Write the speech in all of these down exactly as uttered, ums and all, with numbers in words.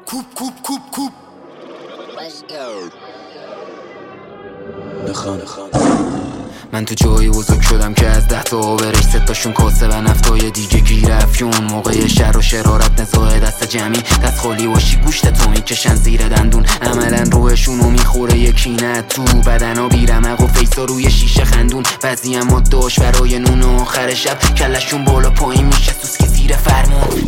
کوب کوب کوب کوب بخوان من تو جایی بزرگ شدم که از ده تا آبرش ستاشون کاسه و نفتای دیگه گیر افیون موقع شر و شرارت نزاع دست جمعی دست خالی باشی گوشت تو میکشن زیر دندون عملا روحشونو میخوره یکی نه تو بدنا بیرمق و فیسا روی شیشه خندون بعضی اما داشت برای نون و آخر شب کلشون بالا پایین میشه سوسکی زیر فرمون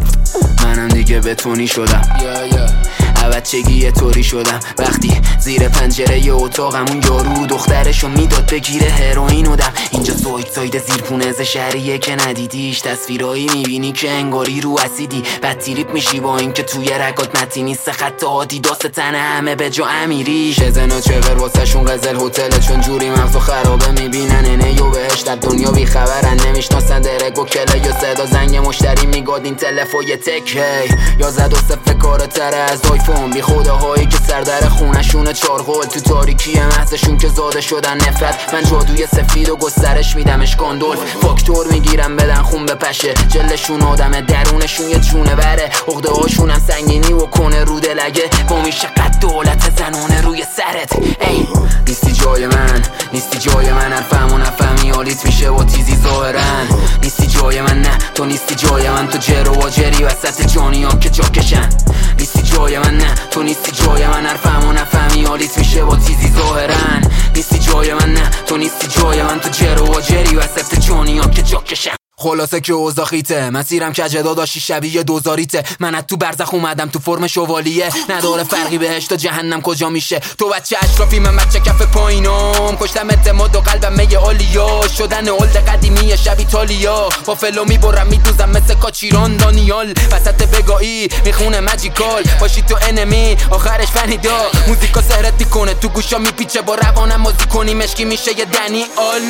منم دیگه بتونی شدم yeah, yeah. بچگی یه طوری شدم وقتی زیر پنجره یه اتاقمون یارو دخترشو میداد بگیره هروئین و دم اینجا سوید ساید زیر پونز شهریه که ندیدیش تصویرایی میبینی که انگاری رو اسیدی بد تریپ میشی با اینکه توی رگات متی نیست خط عادی داست تنه همه به جا امیری شزن و چور واسه شون غزل هتل چون جوری مغزو خرابه میبینن اینه یو بهش در دنیا بیخبرن نمیشناسن درگ و کله یا صدا زنگ مشتری میگاد این تلفن یه تکه یا زد و صفه کار تره از آیفون بی خداهایی که سردر خونشونه چارغول تو تاریکی محضشون که زاده شدن نفرت من جادوی سفید و گسترش میدمش گاندولف فاکتور میگیرم بدن خون بپشه جلشون آدمه درونشون یه چونه بره عقده هاشون هم سنگینی و کنه رو دلگه با میشه قد دولت زنونه روی سرت ای نیستی جای من نیستی جای من حرفمو نفهمی حالیت میشه با تیزی ظاهرن نیستی جای من نه تو نیستی جای من تو جر و واجری وسط جانیام که جا کشن نیستی جای من نه تو نیستی جای من حرفمو نفهمی حالیت میشه با تیزی ظاهرن نیستی جای من نه تو نیستی جای من تو جر و واجری وسط جانیام که جا کشن خلاصه که اوضاع خیته مسیرم که جدا داشتی شبیه دوزاریته من از تو برزخ اومدم تو فرم شوالیه نداره فرقی بهش تا جهنم کجا میشه تو بچه اشرافی من بچه کف پایینم کشتم اعتماد و قلبم میگه آلیا شدن اولد قدیمی شب ایتالیا با فلو میبرم میدوزم مثل کاچیران دانیال وسط بگاهی میخونه ماجیکال باشی تو انمی آخرش فنیدا موزیکا سهرت میکنه تو گوشا میپیچه با روانم بازی کنی مشکی میشه یه دنی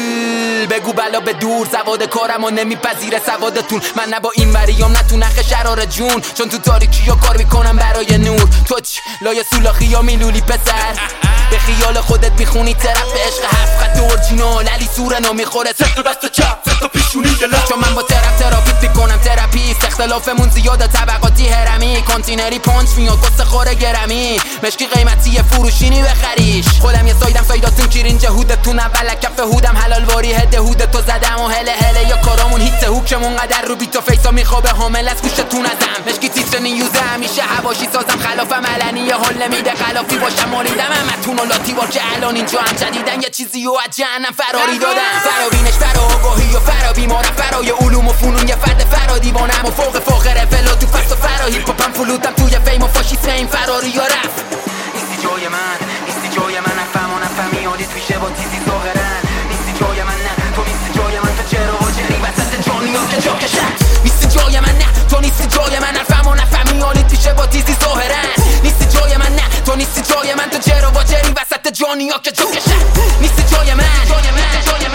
آل بگو بلا به دور سواد کارمو نمی پذیر سوادتون من نه با این مریم نه تو نخ شرار جون چون تو تاریکی ها کار میکنم برای نور تو چ لای سولاخی ها میلولی پسر به خیال خودت میخونی طرف عشق هفت خط اورجینال علی سورنا میخوره سخت دست چپ سخت پیشونی جلو چون من با طرف تراپیت میکنم تراپیست اختلافمون زیاده طبقاتی هرمی کانتینری پانچ میاد قصه خوره گرمی مشکی قیمتی فروشینی بخریش خودم یه سایدم سایداتون کیرین جهودتون اول کف هودم حلال واری هده هودت تو زدم و هله هله یا کارامون هیت هوکمون قدر رو بیت و فیسا میخوابه حامل از گوشتون ازم مشکی تیتر نیوزه همیشه هواشی سازم خلافم علنی حال نمیده خلافی باشم مالیدم همتون و لاتی بار که الان اینجا هم جدیدن یه چیزی و از جهنم فراری دادم فرابینش فرا آگاهی و فرا بیمارم فرای علوم و فنون یه فرد فرا دیوانم و فوق فاخره فلا تو فست و فرا هیپ هاپم فلوتم توی فیم و فاشیسم این فراری یا رفت نیستی جای من نیستی جای من نفهم و نفهمی حالیت میشه با تیزی ظاهرن نیستی جای من نه تو نیستی جای من تو چرا واجری وسط جانیام که جا کشن نیستی جای من نه تو نیستی جای من حرفم و نفهمی حالیت میشه با تیزی ظاهرن نیستی جای من نه تو نیستی جای من تو چرا واجری وسط جانیا که جا کشن نیستی جای من جای من جای من